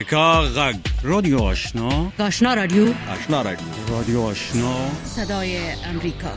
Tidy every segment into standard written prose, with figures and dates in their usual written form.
غږ رادیو آشنا رادیو رادیو آشنا صدای امریکا.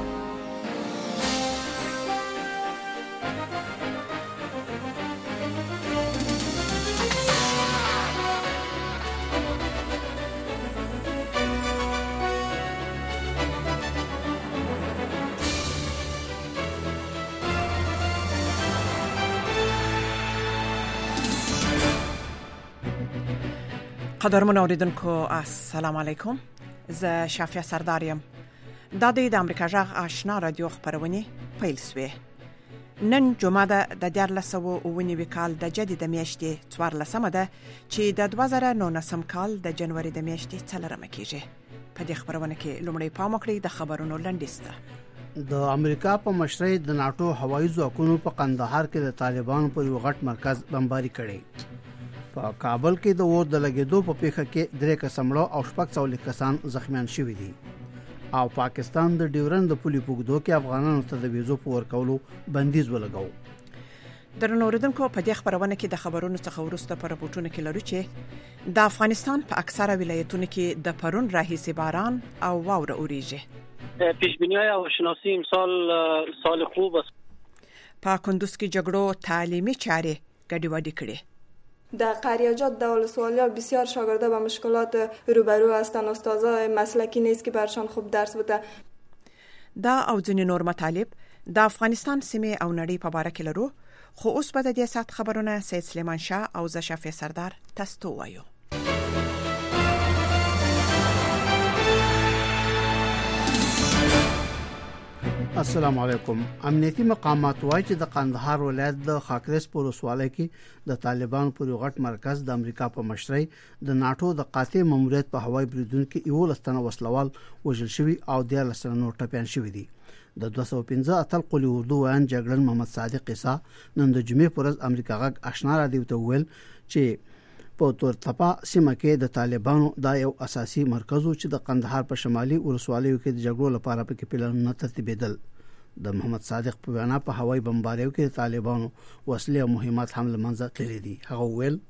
قدرمن اوریدونکو السلام علیکم. زه شافیا سردارم. دا د امریکا غږ آشنا رادیو خبرونه پیل شوه. نن جمعه د 1409 کال د جدید میاشتې 14 ده چې د 2019 کال د جنوري د میاشتې 4 کېږي. په دې خبرونه کې لومړی پام وکړئ د خبرونو لنډیسته. د امریکا په مشرۍ د ناتو هوایي ځواکونو په قندهار کې د طالبانو پر یو غټ مرکز بمباري کړي. په کابل کې د اور د لګیدو په پیښه کې 3 کس مړه او 640 کسان زخمیان شوي دي. او پاکستان د ډیورند د پولي پوګدو کې افغانانو ته د ویزو په ورکولو بندیز ولګاو. درنو اوریدونکو په دې خبرونه کې د خبرونو څخه وروسته په راپورټونو کې لرو چې د افغانستان په اکثره ولایتونو کې د پرون راهیسې باران او واوره اوریږي. پیشبینی‌های هواشناسی امسال سال خوب است. په کندوز کې جګړو تعلیمي چارې ګډوډې کړې. در قریاجات در ولسوالی‌ها بسیار شاگردا به مشکلات روبرو هستند. استادای مسلکی نیست که برشان خوب درس بده. دا او ځینې نور مطالب د افغانستان سیمې او نړۍ په اړه کې لرو، خو اوس به د دې سات خبرونه سید سلیمان شاه او زه شافع سردار تاسو ته وایو. السلام علیکم. امنیتي مقامات وايي چې د قندهار ولایت د خاکریز په ولسوالۍ کې د طالبانو پر یو غټ مرکز د امریکا په مشرۍ د ناتو د قاطع ماموریت په هوایي بریدونو کې 11 تنه وسلوال وژل شوي او 13 تنه نور ټپيان شوي دي. د 215 اتل قلی اردو وان جګړن محمد صادق عیسی نن د جمعې پر ورځ امریکا غږ آشنا رادیو ته ویل چې په تورتپا سیمه کې د طالبانو دا یو اساسي مرکز و چې د قندهار په شمالي ولسوالیو کې د جګړو لپاره پکې پلانونه ترتیبېدل. د محمد صادق په وینا په هوایي بمباریو کې طالبانو وسلې او مهمات هم له منځه تللي دي. هغه ویل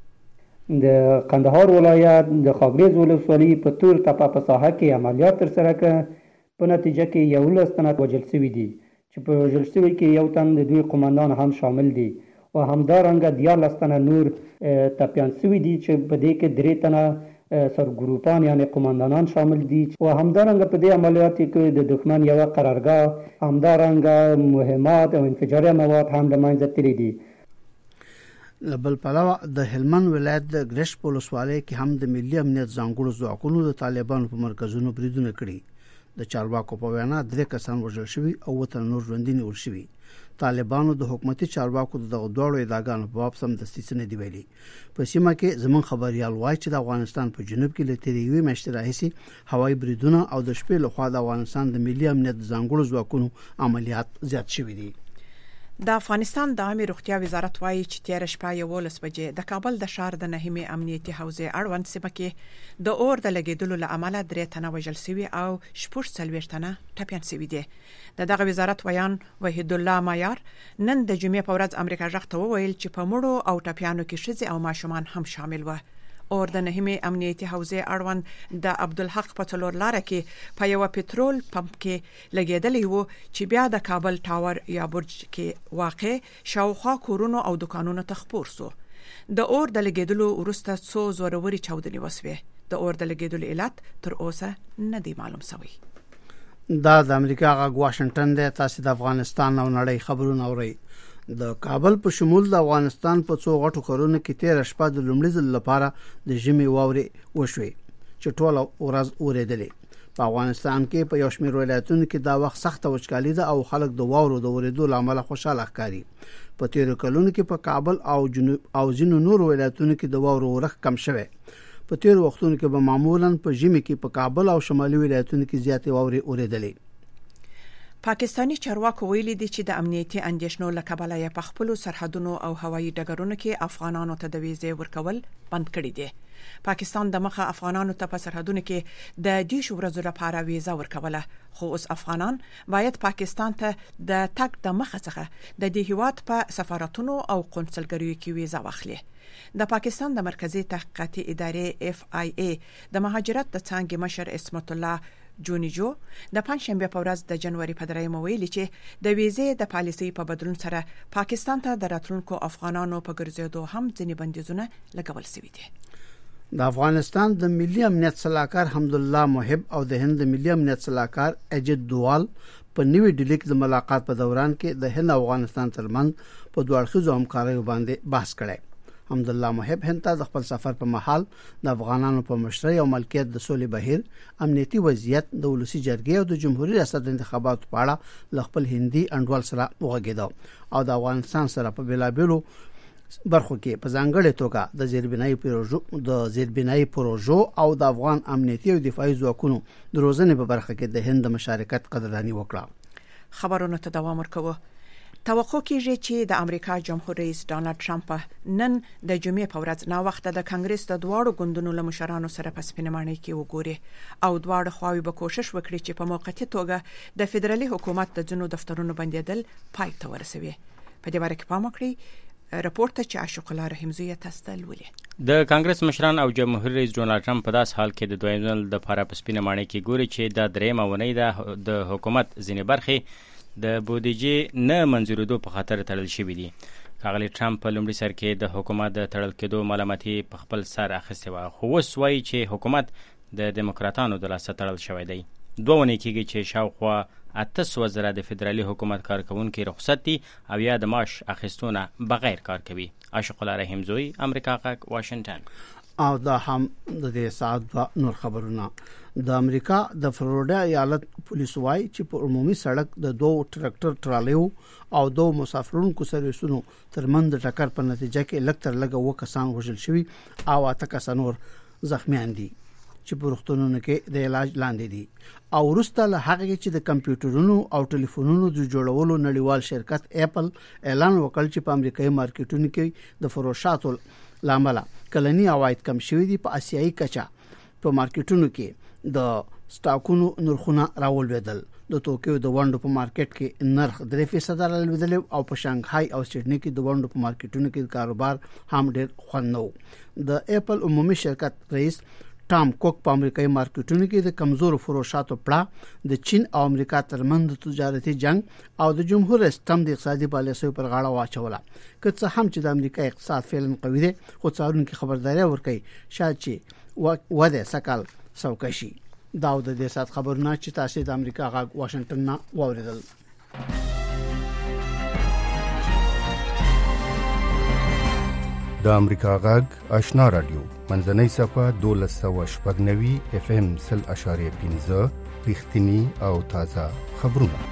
د قندهار ولایت د خاکریز ولسوالۍ په تورتپا په ساحه کې عملیات ترسره کړ. په نتیجه کې 11 تنه وژل شوي دي چې په وژل شوي کې یو تن د دوی قومندان هم شامل دي او همدارنګه 14 تنه نور ټپيان شوي دي چې په دې کې 3 تنه سرګروپان یعنی قومندانان شامل دي او همدارنګه په دې عملیاتو کې د دښمن یو قرارګاه همدارنګه مهمات او انفجاري مواد هم د منځه تللي دي. لبل پلاوا د هلمند ولایت د ګرش پولیسوالۍ کې هم د ملي امنیت ځانګړو ځواکونو د طالبانو په مرکزونو بریدونه کړي. د چارواکو په وینا 3 کسان وژل شوي او وته نور ژوندي نیول شوي. طالبانو د حکومتي چارواکو د دوړو ادعاګانو په باب سم دستي څه نه دی ویلي. په سیمه کې زمون خبريال وایي چې د افغانستان په جنوب کې لته یوې مشتري راهسي هوایي بریدونه او د شپې لخوا د افغانستان د ملي امنیت ځانګړو ځواکونو عملیات زیات شوي دي. د افغانستان د عامه روغتیا وزارت وایي چې 13 شپه 11 بجې د کابل د شهر د نهمه امنیتي حوزې اړوند سیمه کې د اور د لګیدلو له امله 3 تنه وژل شوي او 40 تنه ټپيان شوي دي. دغه وزارت ویان وحید الله مایار نن د جمعې په ورځ امریکا غږ ته وویل چې په مړو او ټپيانو کې ښځې او ماشومان هم شامل و. اور د نهمه امنیتي حوزې اړوند د عبدالحق په څلور لار کې په یو پټرول پمپ کې لګیدلی وو چې بیا د کابل ټاور یا برج کې واقع شاوخوا کورونو او دکانونو ته خپور سو. د اور د لګیدلو وروسته څو زوروري چاودنې وسوي. د اور د لګیدلو علت تر اوسه نه دی معلوم شوی. دا د امریکا غږ واشنگټن دی. تاسو د افغانستان او نړۍ خبرونه اورئ. د کابل په شمول د افغانستان په څو غټو کورونو کې 13 شپه د لومړي ځل لپاره د ژمي واورې وشوي چې ټول ورځ اورېدلې. په افغانستان کې په یو شمېر ولایتونو کې دا وخت سخت وچکالي ده او خلک د واورو د اورېدو لامل خوشاله ښکاري. په تیر کلونو کې په کابل او جنوب او ځینو نور ولایتونو کې د واورو ورخ کم شوی. په تیر وختونو کې به معمولاً په ژمي کې په کابل او شمالي ولایتونو کې زیاتې واورې اورېدلې. پاکستانی چارواکو ویلي دي چې د امنیتي اندېښنو له کبله یې په خپلو سرحدونو او هوایي ډګرونو کې افغانانو ته د ویزې ورکول بند کړي دي. پاکستان د مخه افغانانو ته په سرحدونو کې د 10 ورځو لپاره ویزه ورکوله، خو اوس افغانان باید پاکستان ته د تګ د مخه څخه د دې هیواد په سفارتونو او قونسلګریو کې ویزه واخلي. د پاکستان د مرکزی تحقیقاتي ادارې FIA د مهاجرت د څانګې مشر اسمت الله جونیجو د پنځشنبه په ورځ د جنوري په 3 ویلي چې د ویزې د پالیسۍ په بدلون سره پاکستان ته د راتلونکو افغانانو په ګرځېدو هم ځینې بندیزونه لګول شوي دي. د افغانستان د ملي امنیت صلاحکار حمدالله محب او د هند ملي امنیت صلاحکار اجد دوال په نیوی ډیلی کې د ملاقات په دوران کې د هند او افغانستان ترمنځ په دوه اړخیزو همکاریو باندې بحث کړی. حمدالله محب هند ته د خپل سفر په مهال د افغانانو په مشرۍ او ملکیت د سولې بهیر، امنیتي وضعیت، د ولسی جرګې او د جمهوریت ریاست انتخاباتو په اړه ل خپل هندي انډوال سره وغږېد او د افغانستان سره په بېلابېلو برخو کې په ځانګړې توګه د زیربنایي پروژو او د افغان امنیتي او دفاعي ځواکونو د روزنې په برخه کې د هند مشارکت قدرداني وکړه. خبرونه ته دوام ورکوه. توقع کیږي چې د امریکا جمهور رئیس ډانلډ ټرمپ نن د جمعې په ورځ نا وخت د کانګرس د دواړو ګوندونو له مشرانو سره په سپینمانۍ کې وګوري او دواړه خواوې به کوشش وکړي چې په موقتي توګه د فدرالي حکومت د ځینو دفترونو بندیدل پای ته ورسوي. په دې باره کې پام وکړئ. راپورټ ته عاشق الله رحمزی تاسو ولې د کانګرس مشران او جمهور رئیس ډونالد ټرمپ په داس حال کې د دویم ځل د لپاره په سپینمانۍ کې ګوري چې د درېمه ونې د حکومت ځینې برخې د بودیجې نه منځورېدو په خاطر تړل شوي دي. ښاغلي ټرمپ په لومړي سر کې د حکومت د تړل کېدو ملامتي په خپل سر اخیستې وه، خو اوس وایي چې حکومت د دیموکراتانو د لاسه تړل شوی دی. 2 ونې کېږي چې شاوخوا 800 زره د فدرالي حکومت کارکوونکي رخصت دي او یا د معاش اخیستونه بغیر کار کوي. عاشق الله رحمزوی، امریکا غږ، واشنگټن. او دا هم د دې ساعت نور خبرونه. د امریکا د فلوریډا ایالت پولیس وايي چې په عمومي سړک د 2 ټریکټر ټرالیو او 2 مسافرونکو سرویسونو ترمنځ د ټکر په نتیجه کې لږ تر لږه 2 کسان وژل شوي او 8 کسان نور زخمیان دي چې په روغتونونو کې د علاج لاندې دي. او وروسته له هغه چې د کمپیوټرونو او ټلیفونونو د جوړولو نړیوال شرکت اپل اعلان وکړ چې په امریکایي مارکیټونو کې د فروشاتو لامل کلنی عواید کم شوي دي. په آسیایي کچه په مارکیټونو کې د سټاکونو نرخونه راولوېدل. د توکیو د وانډو په مارکیټ کې نرخ 3% راولوېدل او په شانګهای او سېډني کې د وانډو په مارکیټونو کې کاروبار هم ډېر خوند نو. د اپل عمومي شرکت رئیس ټام کوک په امریکایي مارکیټونو کې د کمزورو فروشاتو پړه د چین او امریکا ترمنځ تجارتي جنگ او د جمهور رئیس ټرمپ د اقتصادي پالیسیو پر غاړه واچوله. که څه هم چې د امریکا اقتصاد فعلا قوي دی، خو څارونکو خبرداري ورکړي شاید چې وده سکل سوکشي. دا د دې سات خبرونه چې تاسو د امریکا غږ واشنگټن نه واوریدل. د امریکا غږ آشنا رادیو منځنۍ صفه 1290 FM 0.5 رښتینی او تازه خبرونه.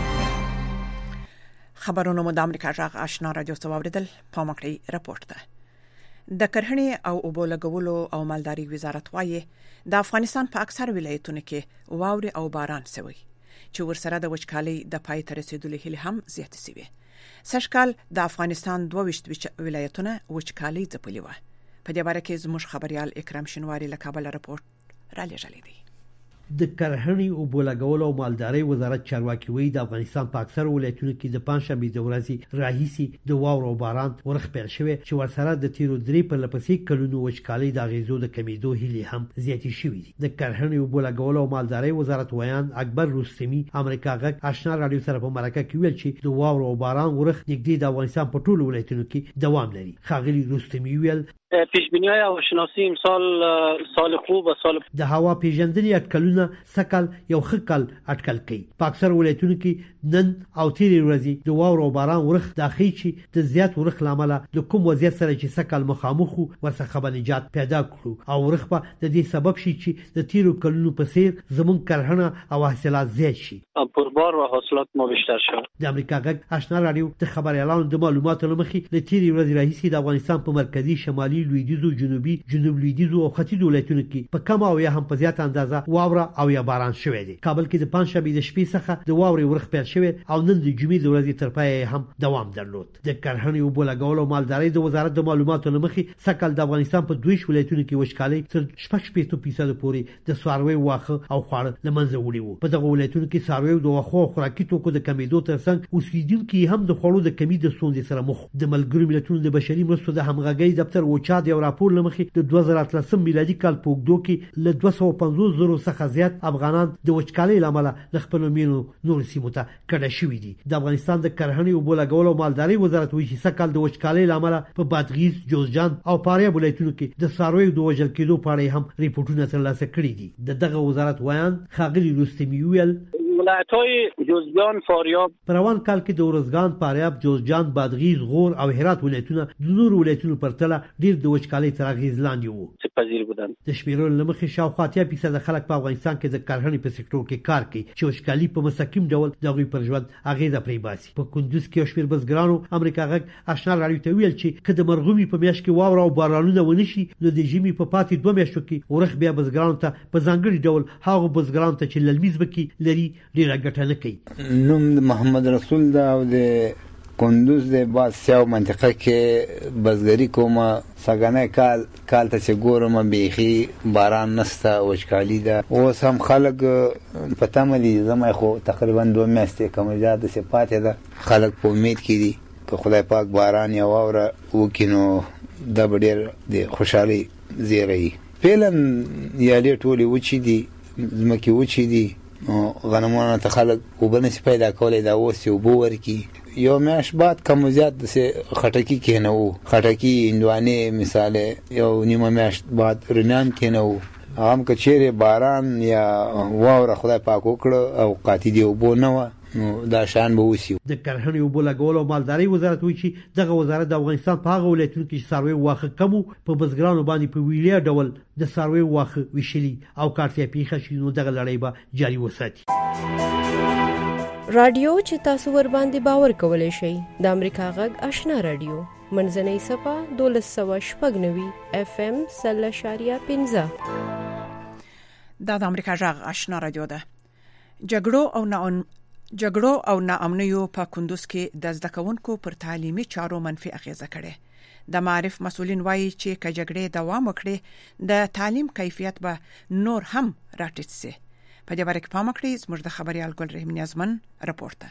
خبرونه مو د امریکا غږ آشنا رادیو څخه واوریدل. په مکړی راپورټ ده. د کرهڼې او اوبو لګولو او مالداري وزارت وايي د افغانستان په اکثر ولایتونو کې واوري او باران شوی چې ورسره د وچکالۍ د پای ته رسیدلو هیله هم زیاته شوی. سږکال د افغانستان 22 ولایتونه وچکالۍ ځپلي و. په دې باره کې زموږ خبريال اکرام شینواری له کابل راپورټ را لېږلی دی. د کرهڼې او بولګولو او مالدارۍ وزارت چارواکي وایي د افغانستان په اکثر ولایتونو کې د پنځشنبې د ورځې راهیسي د واورو او باران ورخ پیل شوی چې ورسره د تیرو 3 په لپسې کلونو وچکالۍ د غیزو د کمیدو هیلې هم زیاتې شوې دي. د کرهڼې او بولګولو او مالدارۍ وزارت ویان اکبر رستمی امریکا غږ آشنا رادیو سره په مرکه کې ویل چې د واورو او باران ورخ نږدې د افغانستان په ټولو ولایتونو کې دوام لري. ښاغلي رستمی ویل پیشبینی‌های هواشناسی امسال سال خوب و سال د هوا پیژندنې اټکلونه سکل یو خکل اټکل کوي. په اکثر ولایتونو کې نن او تیرې ورځې د واورو او باران ورخ داخلي چې د زیات ورخ لامل د کوم وضعیت سره چې سکل مخامخ ورڅخه باندې پیدا کړو او ورخ په د دې سبب شي چې د تیرو کلونو په څیر زمون کرهڼه او حاصلات زیات شي. پربار و حاصلات ما بیشتر شد. د امریکا غږ آشنا رادیو د خبريالانو د معلوماتو لمخې د تیرې ورځې راهیسې د افغانستان په مرکزی، شمالي شمالي لویدیځو جنوبي جنوب لویدیځو او ختیځو ولایتونو کې په کم او یا هم په زیات اندازه واوره او یا باران شوی دی. کابل کې د پنځشنبه د شپې څخه د واورې ورخ پیل شوی او نن د جمعې د ورځې تر پایه هم دوام درلود. د کرهڼې او بولګولو مالدارۍ د وزارت د معلوماتو لمخې سکل د افغانستان په 2 ولایتونو کې وشکالي تر 60% پورې د سواروي واخه او خواړه لمنځه وړي وو. په دغه ولایتونو کې سواروي د واخه او خوراکي توکو د کمیدو ترڅنګ اوسیدونکو هم د خوړو د کمی د ستونزې سره مخ. د ملګرو ملتونو د بشري مرستو د همغږۍ دفتر وچا د راپور لمخې د 2013 میلادي کال په وګړو کې له 250,000 څخه زیات افغانان د وچکالۍ لامل د خپل مینو نور سیمو ته کډه شوي دي. د افغانستان د کرهڼې او بولګولو مالدارۍ وزارت وایي چې سکل د وچکالۍ لامل په بادغیس، جوزجان او فاریاب ولایتونو کې د څارویو د وژل کېدو په اړه هم ریپورتونه ترلاسه کړي دي. دغه وزارت وایي خاغلی رستمی ویل ولایت‌های جوزجان، فاریاب په روان کال کې د اورزګان، فاریاب، جوزجان، بادغیس، غور او هرات ولایتونه د نورو ولایتونو په پرتله ډیر د وچکالۍ تر اغیز لاندې وو. پذیر بودند. د شمیرو لمخې شاوخوا 80% خلک په افغانستان کې د کرهڼې په سکتور کې کار کوي چې وچکالي په مستقیم ډول د غوي پر ژوند اغیزه پرې باسي. په کندوز کې شمیر بزګرانو امریکا غږ آشنا راډیو ته ویل چې کله مرغومي په میاشت کې واوره او بارانونه ونشي نو د ژمي په پاتې 2 میاشتو کې ورخ بیا بزګرانو ته په ځانګړي ډول هغه بزګرانو ته چې للمیز بکی لري ډیره ګټه نه کوي. نوم محمد رسول دا او د کندوز د باسیاو منطقه کې بزګری کومه سګنه کال ته چې ګورم بیخي باران نسته وچکالي ده. اوس هم خلک پته ملي زما خو تقریبا 2 میاشتې کم زیات څه پاتې ده. خلک په امید کې دي که خدای پاک باران یا واوره وکینو د ډېر د خوشحالي زیری. فعلا یالي ټولي وچی دي زمکي وچی دي غنمونه ته خلک وبنس پیدا کولای دا اوس یو بور کی یو میاش بعد کم زیات د خټکی کینو خټکی اندوانه مثال یو نیمه میاش بعد رنان کینو هم کچېره باران یا واوره خدای پاک وکړه او قاتی دی وبو نه نو دا شان به وسی. د کرهڼې او بولګولو مالدارۍ وزارت وایي چې دغه وزارت د افغانستان په هغه ولایتونو کې څاروي واخه کمو په بزګرانو باندې په ویلیا ډول د څاروي واخه وشلي او کارتیا پیښه شي نو دغه لړۍ به جاري وساتي. رادیو چې تاسو ور باندې باور کولای شئ د امریکا غږ آشنا رادیو منځنۍ صفه 1290 FM 0.15 دا د امریکا غږ آشنا رادیو ده. جګړو او ناامنیو په کندوز کې د زده کوونکو پر تعلیمي چارو منفي اغیزه کړې. د معرف مسؤلین وایي چې که جګړې دوام وکړي د تعلیم کیفیت به نور هم راټیټ شي. په دې اړه پام وکړئ. زموږ د خبريال ګل رحیم نیازمن راپورته.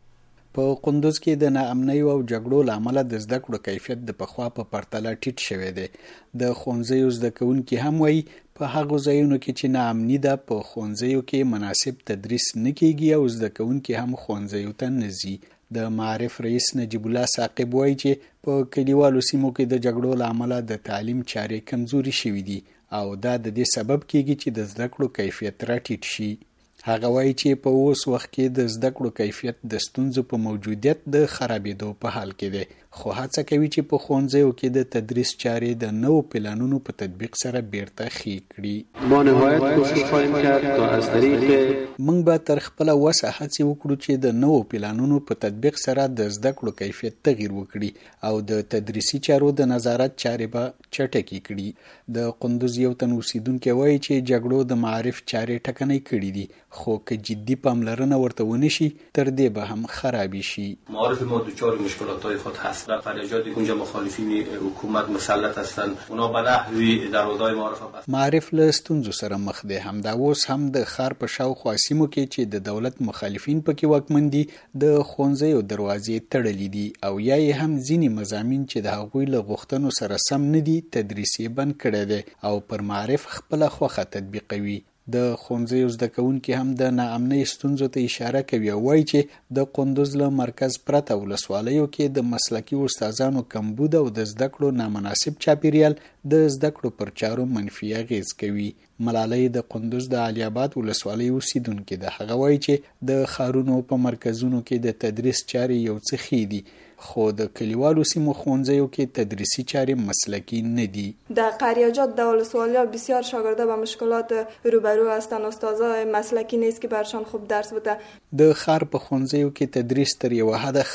په کندوز کې د ناامنۍ او جګړو لامل د زده کړو کیفیت د پخوا په پرتله ټیټ شوی دی. د ښوونځیو زده کوونکي هم وایي په هغه ځایونو کې چې ناامني ده په ښوونځیو کې مناسب تدریس نه کیږي او زده کوونکي هم ښوونځیو ته نه ځي. د معرف رئیس نجیب الله ثاقب وایي چې په کلیوالو سیمو کې د جګړو لامل د تعلیم چارې کمزوري شوي دي او دا د دې سبب کیږي چې د زده کړو کیفیت راټیټ شي. هغه وایي چې په اوس وخت کې د زده کړو کیفیت د ستونزو په موجودیت د خرابېدو په حال کې دی خو هڅه کوي چې په ښوونځیو کې د تدریس چارې د نوو پلانونو په تطبیق سره بیرته ښې کړي. ما نهایت کوشش خواهیم کرد تا از طریق موږ به تر خپله وسه هڅې وکړو چې د نوو پلانونو په تطبیق سره د زده کړو کیفیت تغییر وکړي او د تدریسي چارو د نظارت چارې به چټکې کړي. د کندوز یو تن اوسیدونکی وایي چې جګړو د معرف چارې ټکنۍ کړي دي خو که جدي پاملرنه ورته ونشي تر دې به هم خرابې شي. معارف ما دچار مشکلات‌های خود هست و فریادی که اونجا مخالفین حکومت مسلط هستند اونا به نحوی در حوزه معارف هست. معرف له ستونزو سره مخ دی. همدا اوس هم د ښار په شاوخوا سیمو کې چې د دولت مخالفین پکې واکمن دي د ښوونځیو دروازې تړلې دي او یا یې هم ځینې مضامین چې د هغوی له غوښتنو سره سم نه دي تدریس یې بند کړی دی او پر معرف خپله خوښه تطبیقوي. د ښوونځیو زده کوونکي هم د ناامنۍ ستونزو ته اشاره کوي او وایي چې د کندوز له مرکز پرته ولسوالیو کې د مسلکي استادانو کمبود او د زده کړو نامناسب چاپیریال د زده کړو پر چارو منفي اغیز کوي. ملالۍ د کندوز د علي آباد ولسوالۍ اوسیدونکې ده. هغه وایي چې د ښارونو په مرکزونو کې د تدریس چارې یو څه ښې دي خو د کلیوالو سیمو ښوونځیو کې تدریسي چارې مسلکی نه دي. در قریاجات در ولسوالی‌ها بسیار شاگردا با مشکلات روبرو هستند. استادا مسلکی نیست که برشان خوب درس بده. د ښار په ښوونځیو کې تدریس تر یوه حده ښه دی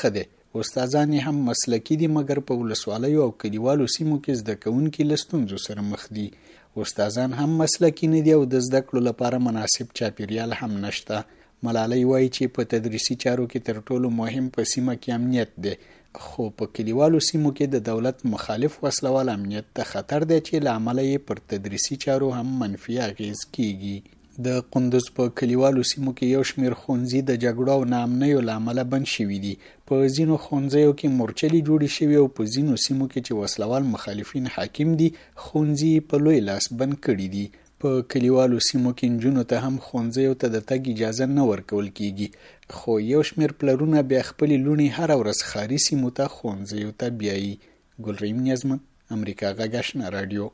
استادان هم مسلکی دي مګر په ولسوالیو او کلیوالو سیمو کې زده کوونکي له ستونزو سره مخ دي. استادان هم مسلکی نه دي او د زده کړو لپاره مناسب چاپیریال هم نشته. ملالۍ وایي چې په تدریسي چارو کې تر ټولو مهم په سیمه کې امنیت دی، خو په کلیوالو سیمو کې د دولت مخالف وسلوال امنیت ته خطر دی چې له امله یې پر تدریسي چارو هم منفي اغیز کیږي. د قندوز په کلیوالو سیمو کې یو شمېر ښوونځي د جګړو او ناامنیو له امله بند شوي دي. په ځینو ښوونځیو کې مورچلې جوړې شوي او په ځینو سیمو کې چې وسلوال مخالفین حاکم دي ښوونځي په لوی لاس بند کړي دي. په کلیوالو سیمو کې نجونو ته هم ښوونځیو ته د تګ اجازه نه ورکول کیږي، خو یو شمېر پلرونه بیا خپلې لوڼې هره ورځ ښاري سیمو ته ښوونځیو ته بیایي. ګلریم نیازمن، امریکا غږ آشنا راډیو.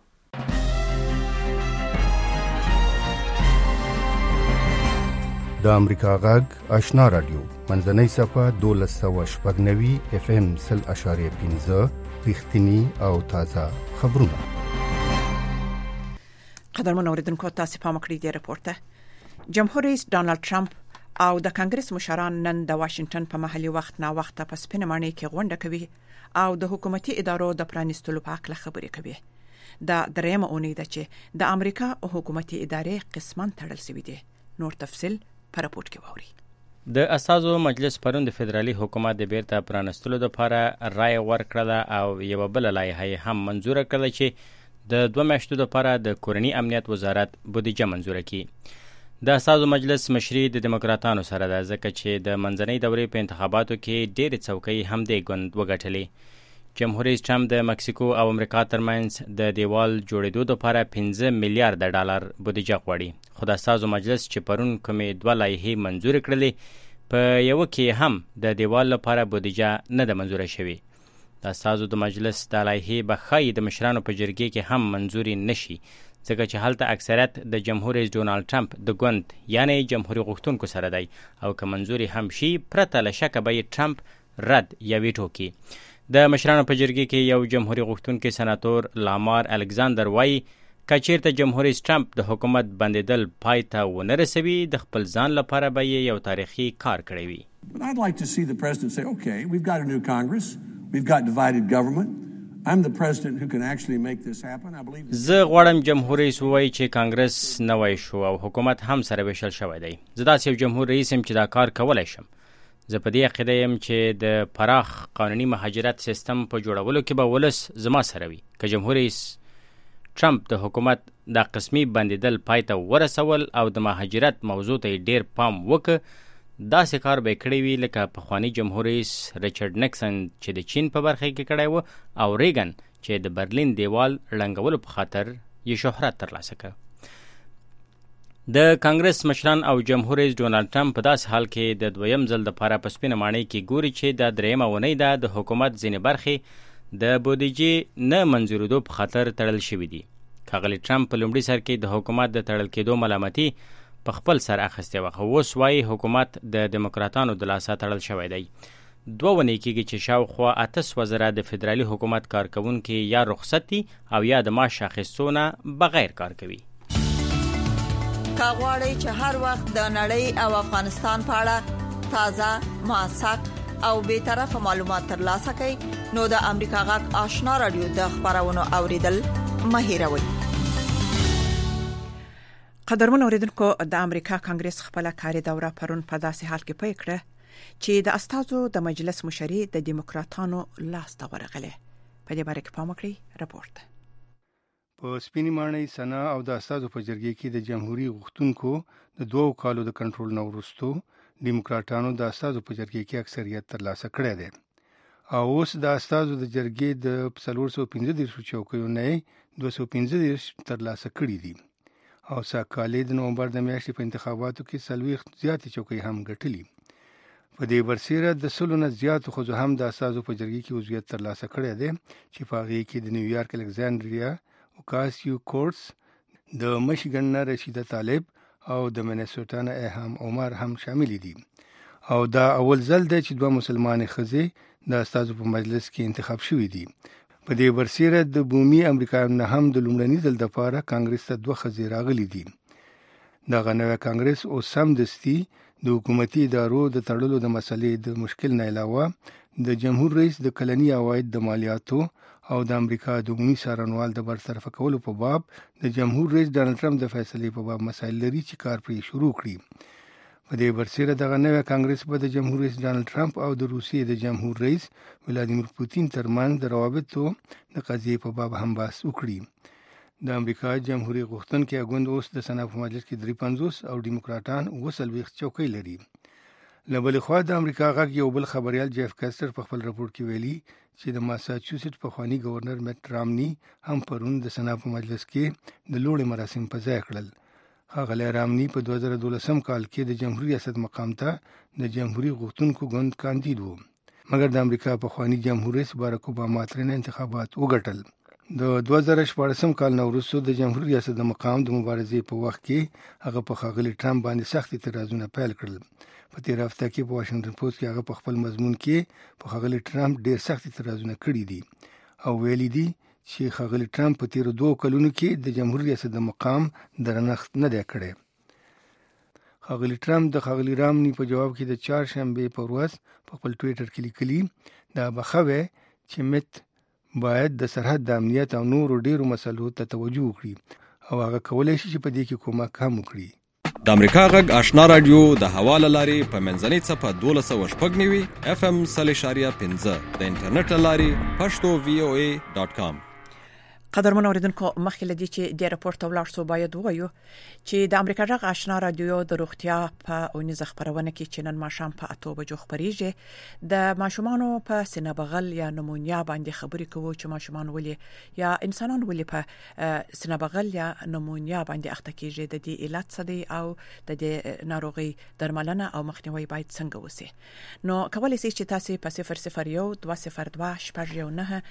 د امریکا غږ آشنا رادیو منځنۍ صفحه 1290 FM 0.5 رښتینی او تازه خبرونه. قدرمن اوریدونکو، تاسو په مکړی دی راپورته. جمهور رئیس ډانلډ ټرمپ او د کانګرس مشران نن د واشنگټن په محلي وخت نا وخت په سپینمانه کې غونډه کوي او د حکومتي ادارو د پرانیستلو په اړه خبرې کوي. دا درېمه اونۍ ده چې د امریکا او حکومتي ادارې قسمان تړل شوی دي. نور تفصيل پر راپورټ کې ووري. د اساسو مجلس پرون د فدرالي حکومت د بیرته پرانستلو لپاره رائے ورکړه او یو بل لایحه هم منزور کړه چې د 2 میاشتو لپاره د کورنی امنیت وزارت بودیجه منزور کړي. د اساسو مجلس مشري د دیموکراتانو سره ده، ځکه چې د منځنۍ دورې په انتخاباتو کې ډېرې څوکۍ هم د ګوند وګټلې. جمهور رئیس ټرمپ د مکسیکو او امریکا ترمنځ د دیوال جوړېدو لپاره 15 میلیارډ ډالر بودیجه غواړي، خو د اساسو مجلس چې پرون کومې 2 لایحې منزور کړلې په یو کې هم د دیوال لپاره بودیجه نه ده منزور شوې. د اساسو د مجلس د لایحې به ښایي د مشرانو په جرګې کې هم منزوري نشي، ځکه چې هلته اکثریت د جمهور رئیس ډونالډ ټرمپ د ګوند یعنی جمهوریت غوښتونکو سره دی او که منزوري هم شي پرته له شکه به ټرمپ رد یا ویټو کړي. د مشرانو په جرګې کې یو جمهوریت غوښتونکی سناتور لامار الکساندر وایي که چیرته جمهور رئیس ټرمپ د حکومت بندیدل پای ته ونه رسوي د خپل ځان لپاره به یو تاریخي کار کړی وي. I'd like to see the president say, okay, we've got a new Congress, we've got divided government. I'm the president who can actually make this happen. I believe زه غواړم جمهور رئیس وایي چې کانګرس نوی شو او حکومت هم سره ویشل شوی دی. زه داسې یو جمهور رئیس یم چې دا کار کولی شم. زه په دې عقیده یم چې د پراخ قانوني مهاجرت سیستم په جوړولو کې به ولس زما سره وي. که جمهور رئیس ټرمپ د حکومت د قسمي بندیدل پای ته ورسول او د مهاجرت موضوع ته ډیر پام وکړ، داسې کار به کړی وي لکه پخوانی جمهور رئیس ریچارډ نیکسن چې د چین په برخه کې کړی و او ریګن چې د برلین دیوال ړنګولو په خاطر یې شهرت ترلاسه کړ. د کانګرس مشران او جمهور رئیس ډونالډ ټرمپ په داس حال کې د دویم ځل لپاره په سپینه ماڼۍ کې ګوري چې د درېمه اونۍ د حکومت ځینې برخې د بودیجې نه منظورېدو په خاطر تړل شوي دي. ښاغلي ټرمپ په لومړي سر کې د حکومت د تړل کېدو ملامتي په خپل سر اخیستې وه، خو اوس وایي حکومت د دیموکراتانو د لاسه تړل شوی دی. 2 ونې کېږي چې شاوخوا 8 وزره د فدرالي حکومت کارکوونکي یا رخصت دي او یا د معاش اخیستو نه بغیر کار کوي. کاغواړی چې هر وخت د نړۍ او افغانستان په اړه تازه، موثق او به طرفه معلومات ترلاسه کړئ نو د امریکا غږ آشنا رادیو د خبرونو اوریدل مه هیروئ. قدرمن اوریدونکو، د امریکا کانګرس خپل کاري دوره پرون په داسې حال کې پای کړه چې د استازو د مجلس مشري د دیموکراتانو لاس ته ورغله. په دې باره کې پام وکړئ. راپورټ په سپینې ماڼۍ سنا او د استازو په جرګې کې د جمهوریت غوښتونکو د 2 کالو د کنټرول نه وروسته دیموکراتانو د استازو په جرګې کې اکثریت ترلاسه کړی دی او اوس د استازو د جرګې د 415 چوکیو نه 215 ترلاسه کړي دي او ساکالې د نومبر د میاشتې په انتخاباتو کې 40 زیاتې چوکۍ هم ګټلي. په دې برسېره د 100 نه زیاتو ښځو هم د استازو په جرګې کې عضویت ترلاسه کړی دی چې په هغې کې د نیویارک الکساندریا اوکاسیو کورټس، د میشیګن نه رشیده طالب او د منیسوټا نه ایهام عمر هم شامل دي او دا اول ځل دی چې 2 مسلمانې ښځې د استازو په مجلس کې انتخاب شوي دي. په دې برسېره د بومي امریکایانو نه هم د لومړني ځل لپاره کانګرس ته 2 ښځې راغلي دي. دغه نوی کانګرس اوس سمدستي د حکومتي ادارو د تړلو د مسلې د مشکل نه علاوه د جمهور رئیس د کلنی عواید د مالیاتو او د امریکا د عمومي څارنوال د برطرف کولو په باب د جمهور رئیس ډانلډ ټرمپ د فیصلې په باب مسایل لري چې کار پرې شروع کړي. په دې برسره دغه نوې کانګرس به د جمهور رئیس ډانلډ ټرمپ او د روسیې د جمهور رئیس ولادیمیر پوتین ترمنځ د روابطو د قضیې په باب هم بحث وکړي. د امریکا جمهوریت غوښتونکي غوند اوس د سنا په مجلس کې 53 او ډیموکراټان 40 چوکۍ لري. لبل خو د امریکا غږ یو بل خبريال جیف کاستر په خپل راپور کې ویلي چې د ماساچوسټ په خواني گورنر میټ رامني هم پرون د سنا په مجلس کې د لوړ مراسم په ځای کړل. هغه رامني په 2012 کال کې د جمهوریت ریاست مقام ته د جمهوریت غوښتونکو ګوند کاندید وو، مګر د امریکا په خواني جمهور رئیس بارک اوباما ترنه انتخابات وګټل. د 2014 کال وروسته د جمهوریت ریاست د مقام د مبارزې په وخت کې هغه په ښاغلي ټرمپ باندې سخت اعتراضونه پیل کړل. په تیر هفته کې په واشنگټن پوسټ کې هغه په خپل مضمون کې په ښاغلي ټرمپ ډېر سخت اعتراضونه کړي دي او ویلي دي چې ښاغلي ټرمپ په تیر 2 کلونو کې د جمهوریت ریاست د مقام درنښت نه دی کړی. ښاغلي ټرمپ د ښاغلي رامني په جواب کې د چهارشنبه په ورځ په خپل ټویټر کې لیکلي دا بخوي چې میت باید د سرحد د امنیت او نورو ډیرو مسلو ته توجه وکړي او هغه کولای شي چې په دې کې کومک هم وکړي. د امریکا غږ آشنا رادیو د حواله لاري په منځنۍ صفه 1290 FM 3.15 د انټرنیټ لاري pashto.voa.com. قدرمن اوریدونکو مخکې لدی چې د راپورټ ولاړ سو باید وایو چې د امریکا غږ آشنا رادیو د روغتیا په اونیزه خبرونه کې چې نن ماښام په 8 بجو خبريږي د ماشومانو په سینه بغل یا نمونیا باندې خبرې کوو چې ماشومان ولې یا انسانان ولې په سینه بغل یا نمونیا باندې اخته کیږي، د دې علت څه دی او د دې ناروغي درملنه او مخنیوي باید څنګه وسی. نو کولای شئ چې تاسو په 001 202 شپږ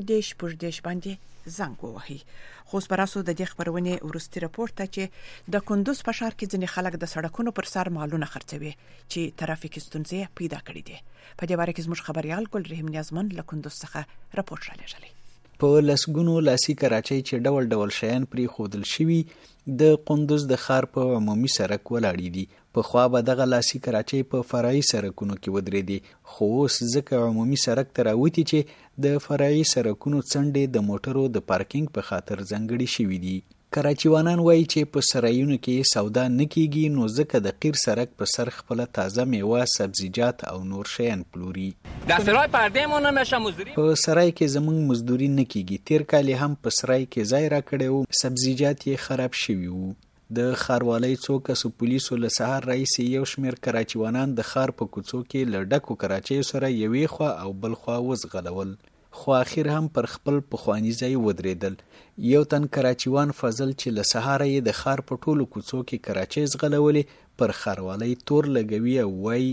1 باندې زنګ ووهي. خو سپاراسو د دې خبرونه ورستي راپورټ ته چې د کندوز په ښار کې ځینې خلک د سړکونو پر سر مالونه خرڅوي چې ترافیکي ستونزې پیدا کړې دي. په دې باره کې زموږ خبريال ګل رحیم نیازمن له کندوز څخه راپورټ را لېږلی. په لسګونو لاسي کراچۍ چې ډول ډول شیان پرې خودل شوي د قندوز د ښار په عمومي سړک ولاړې دي. په خوا به دغه لاسي کراچۍ په فرعي سړکونو کې ودرېدي، خو اوس ځکه عمومي سړک ته راوتي چې د فرعي سړکونو څنډې د موټرو د پارکینګ په خاطر ځانګړي شوي دي. کراچیوانان وایي چې په سرایونو کې سودا نه کیږي، نو ځکه د قیر سړک په سر خپل تازه میوه، سبزیجات او نور شیان پلوري. در سرای پردهمون نمیشه مزدوری په سرای کې زمونږ مزدوري نه کیږي. تیر کال هم په سرای کې ځای را کړی وو، سبزیجات یې خراب شوي وو. د ښاروالۍ څو کسو پولیسو له سهار راهیسې یو شمېر کراچیوانان د ښار په کوڅو کې له ډکو کراچیو سره یوې خوا او بل خوا وزغلول، خو اخر هم پر خپل پخواني ځای ودرېدل. یو تن کراچیوان فضل چې له سهاره یې د ښار په ټولو کوڅو کې کراچۍ زغلولې پر ښاروالۍ تور لګوي او وایي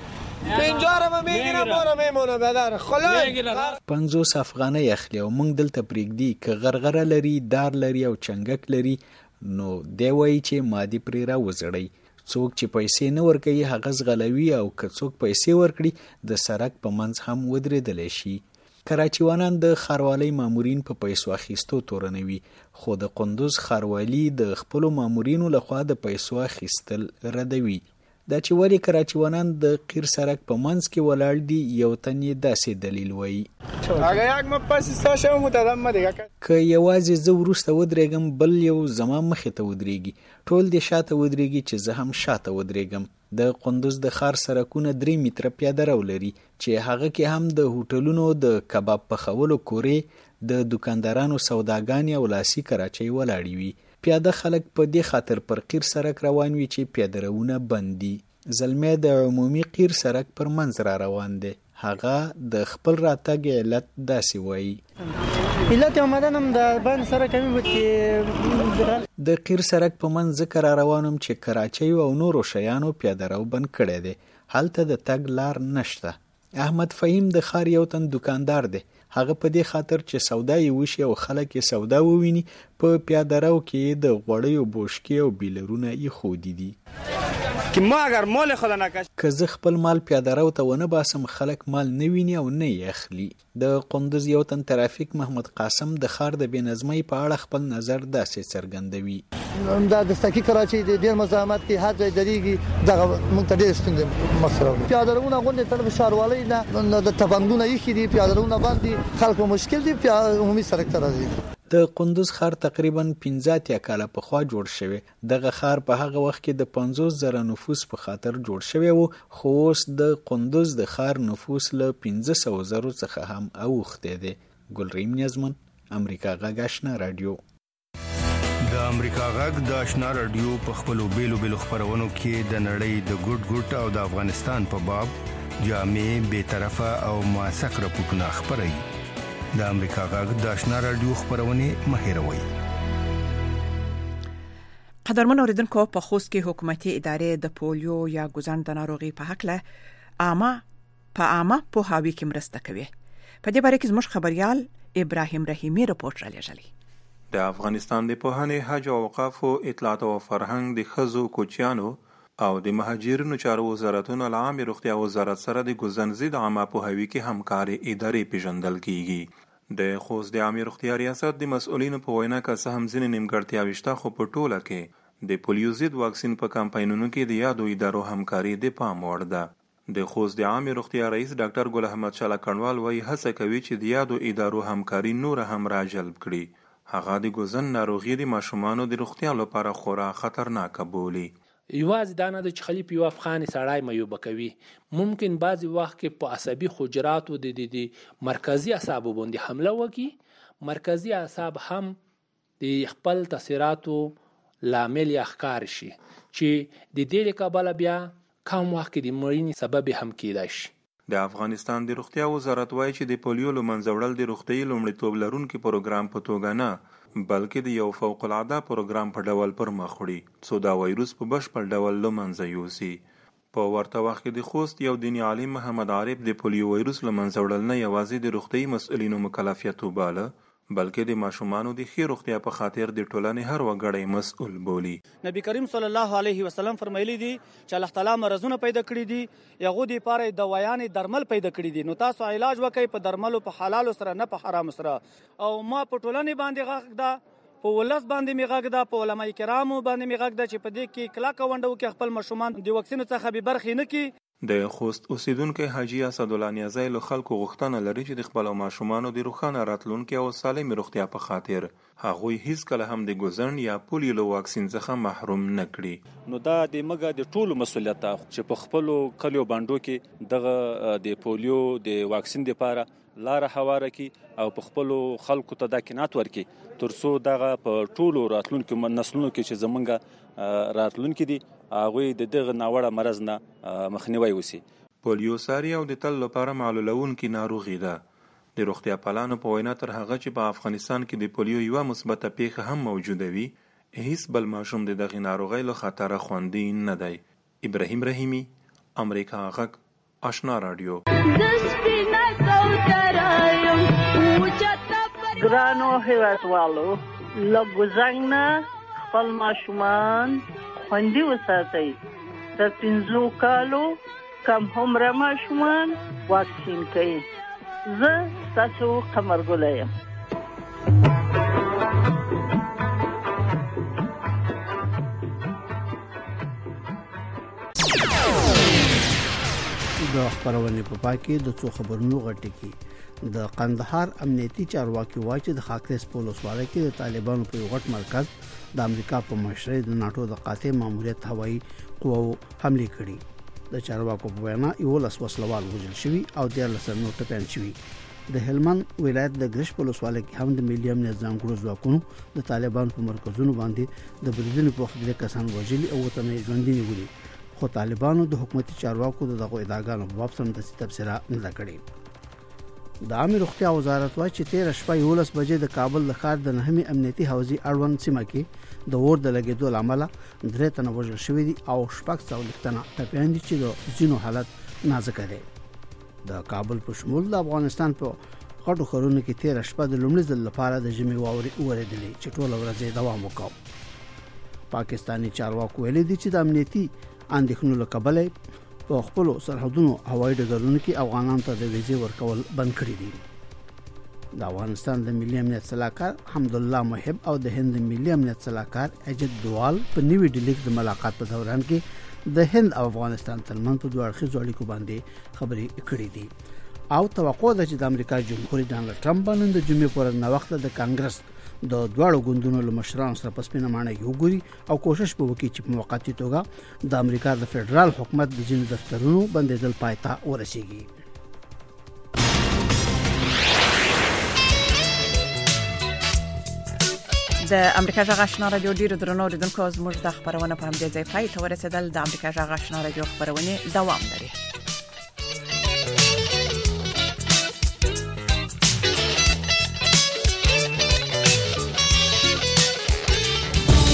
50 افغانۍ اخلي او موږ دلته پرېږدي که غرغره لري، دار لري او چنګک لري، نو دی وایي چې مادي پرې راوزړئ. څوک چې پیسې نه ورکوي هغه زغلوي او که څوک پیسې ورکړي د سړک په منځ هم ودرېدلی شي. کراچیوانان د ښاروالۍ مامورین په پیسو اخیستو تورنوي، خو د قندوز ښاروالي د خپلو مامورینو لخوا د پیسو اخیستل ردوي. دا چې ولې کراچیوانان د قیر سړک په منځ کې ولاړ دي، یو تن یې داسې دلیل وایي. که یوازې زه وروسته ودرېږم بل یو زما مخې ته ودرېږي، ټول دې شاته ودرېږي چې زه هم شاته ودرېږم. د قندوز د ښار سړکونه 3 متره پیاده رو لري چې هغه کې هم د هوټلونو د کباب پخولو کورې، د دکاندارانو سوداګانې او لاسي کراچۍ ولاړې وي. پیاده خلک په دې خاطر پر قیر سړک روان وي چې پیاده روونه بند دي. زلمی د عمومي قیر سړک پر منځ را روان دی. هغه د خپل راتګ علت داسې وایي. علت اومدنم د باندې سره کمی بود چې د قیر سړک په منځ ذکر را روانم چې کراچۍ او نورو شیانو پیاده رو بند کړی دی. هلته د تګ لار نشته. احمد فهیم د ښار یو تن دکاندار دی. هغه په دې خاطر چې سودا یې وشي او خلک یې سودا وویني، په پیاده رو کې د غوړیو بوشکې او بیلرونه یې خودي دي. که زه خپل مال پیاده رو ته ونه باسم، خلک مال نه ویني او نه یې اخلي. د قندوز یو تن ترافیک محمد قاسم د ښار د بې نظمۍ په اړه خپل نظر داسې څرګندوي. د دستکی کراچي د ډیر مزاحمت کې هر ځای درېږي دغه موږ ته ډیر ستونزې مسره پیاده روونه غونډه تر بشاروالۍ نه د تبندونه یې دي پیاده روونه باندې خلکو مشکل دي عمومي سړک ته راځي د قندوز ښار تقریبا 15 کاله پخوا جوړ شوی. دغه ښار په هغه وخت کې د 50,000 نفوس په خاطر جوړ شوی وو، خو اوس د قندوز د ښار نفوس له 500,000 څخه هم اوښتی دی. ګلریم نیازمن، امریکا غږ آشنا رادیو. د امریکا غږ د آشنا رادیو په خپلو بیلو خپرونو کې د نړۍ د ګډ او د افغانستان په باب جامع، بی‌طرفه او موثق راپورټونه خپروي. د امریکا غږ د آشنا رادیو خبرونه مهیروي. قدرمن اوریدونکو، په خوست کې حکومتي ادارې د پولیو یا ګوزن د ناروغي په حق له عامه پوهاوي کې مرسته کوي. په دې باره کې زموږ خبريال ابراهیم رحیمی رپورټ را لېږلی. د افغانستان د پوهنې، حج او اوقافو، اطلاعات او فرهنګ، د ښځو، کوچیانو او د مهاجرینو چارو وزارتونو له عامه روغتیا وزارت سره د ګوزن ضد عامه پوهاوي کې همکاري ادارې پیژندل کیږي. د خوست د عامه روغتیا ریاست د مسؤلینو په وینا که څه هم ځینې نیمګړتیاوې شته، خو په ټوله کې د پولیو ضد واکسین په کمپاینونو کې د یادو ادارو همکاري د پام وړ ده. د خوست د عامه روغتیا رئیس ډاکټر ګل احمد شاه کڼوال وايي هڅه کوي چې د یادو ادارو همکاري نور هم راجلب کړي. هغه د ګوزن ناروغي د ماشومانو د روغتیا لپاره خورا خطرناک بولي. یوازې دا نه ده چې خلیپ یو افغاني سړی معیوبه کوي، ممکن بعضې وخت کې په عصبي حجراتو د مرکزي اعصابو باندې حمله وکړي. مرکزي اعصاب هم د خپل تاثیراتو لامل یا ښکار شي چې د دې له کبله بیا کم وخت کې د مړینې سبب هم کېدای شي. د افغانستان د روغتیا وزارت وایي چې د پولیو له منځه وړل د روغتیايي لومړیتوب لرونکي پروګرام په توګه نه، بلکې د یو فوق العاده پروګرام په ډول پر مخ وړي څو دا وایروس په بشپړ ډول له منځه یوسي. په ورته وخت کې د خوست یو دیني عالم محمد عارف د پولیو وایروس له منځه وړل نه یوازې د روغتیايي مسؤلینو مکلفیت وباله، بلکې د ماشومانو د ښې روغتیا په خاطر د ټولنې هر وګړی مسؤل بولي. نبی کریم صلی الله علیه وسلم فرمایلی دي چې الله تعالی مرزونه پیدا کړی دي، یغو دی لپاره دوايانې درمل پیدا کړی دي، نو تاسو علاج وکړئ په درملو په حلال سره نه په حرام سره. او ما په ټولنې باندې غږ ده، په ولس باندې می غږ ده، په علماء کرامو باندې می غږ ده چې په دې کې کلا کونډو کې خپل ماشومان د واکسین څخه به برخې نه کی. د خوست اوسیدونکو حاجی اسد الله نیازی له خلکو غوښتنه لري چې د خپل ماشومانو د روښانه راتلونکي او سالم روغتیا په خاطر هغوی هیڅ کله هم د ګوزن یا پولیو واکسین څخه محروم نه کړي. نو دا د مګه د ټولو مسولیت ده چې په خپل کلیو باندې کې دغه د پولیو د واکسین لپاره لار هواره کی او په خپل خلکو ته د کینات ورکی ترڅو دغه په ټولو راتلونکو نسلونو کې چې زمونږ راتلونکي دي هغه د دغه ناوړه مرض نه مخنیوي وسی. پولیو ساری او د تل لپاره معلولونکي ناروغي ده. د روغتیا پالانو په وینا تر هغه چې په افغانستان کې د پولیو یو مثبته پیښه هم موجوده وي، هیڅ بل ماشوم د دغه ناروغي له خطر خوندي نه دی. ابراهیم رحیمی، امریکا غږ آشنا رادیو. ګرانو هیوادوالو، له ګوزنګ نه خپل ماشومان خوندي وساتئ. د 5 کالو کم عمره ماشومان واکسین کړئ. زه تاسو قمرګل یم. د خبرونې په پای کې د څو خبرونو غټي کې د قندهار امنیتي چارواکي وایي چې د خاکریز پولسوالۍ کې د طالبانو په یو غټ مرکز د امریکا په مشرۍ د ناتو د قاطع ماموریت هوایي قواو حمله کړې. د چارواکو په وینا 11 وسلوال وژل شوي او 13 نور ټپيان شوي. د هلمند ولایت د ګرش پولسوالۍ کې هم د ملي امنیت ځانګړو ځواکونو د طالبانو په مرکزونو باندې د بریدونو په وخت کې کسان وژلي او وطن ژوندۍ نیولي، خو طالبانو د حکومتي چارواکو دغه ادعاګانو په باب سمدستي تبصره نه کړې. د عامه روغتیا وزارت وايي چې 13 شپه 11 بجې د کابل د ښار د نهمي امنیتي حوزې اړوند سیمه کې د اور د لګیدو لامل 3 تنه وژل شوي دي او 6 تنه ټپيان دي چې د ځینو حالت نازک دی. د کابل په شمول د افغانستان په غټو ښارونو کې 13 شپه د لومړي ځل لپاره د ژمي واوري اوریدلې چې ټول ورځ دوام وکړ. پاکستاني چارواکو ویلي دي چې د امنیتي اندېښنو له کبله په خپل سرحدونو هوایي ډګرونو کې افغانانو ته د ویزې ورکول بند کړی دي. د افغانستان د ملي امنیت صلاحکار حمدالله محب او د هند ملي امنیت صلاحکار اجد دوال په نیوی ډیلی کې د ملاقات په دوران کې د هند او افغانستان ترمنځ په دوه اړخیزو اړیکو باندې خبرې کړې دي او توقع ده چې د امریکا جمهور رئیس ډانلډ ټرمپ باندې د جمعې پر ورځ وخت د کانګرس د دواړو ګوندونو له مشرانو سره په سپینه ماڼۍ کې وګوري او کوشش به وکړي چې په موقتی توګه د امریکا د فدرال حکومت د ځینو دفترونو بندیدل پای ته ورسیږي. د امریکا جغ آشنا رادیو ډیرو درنو اوریدونکو زموږ د خبرونه په همدې ځای پای ته ورسېدل. د امریکا جغ آشنا رادیو خبرونه دوام لري.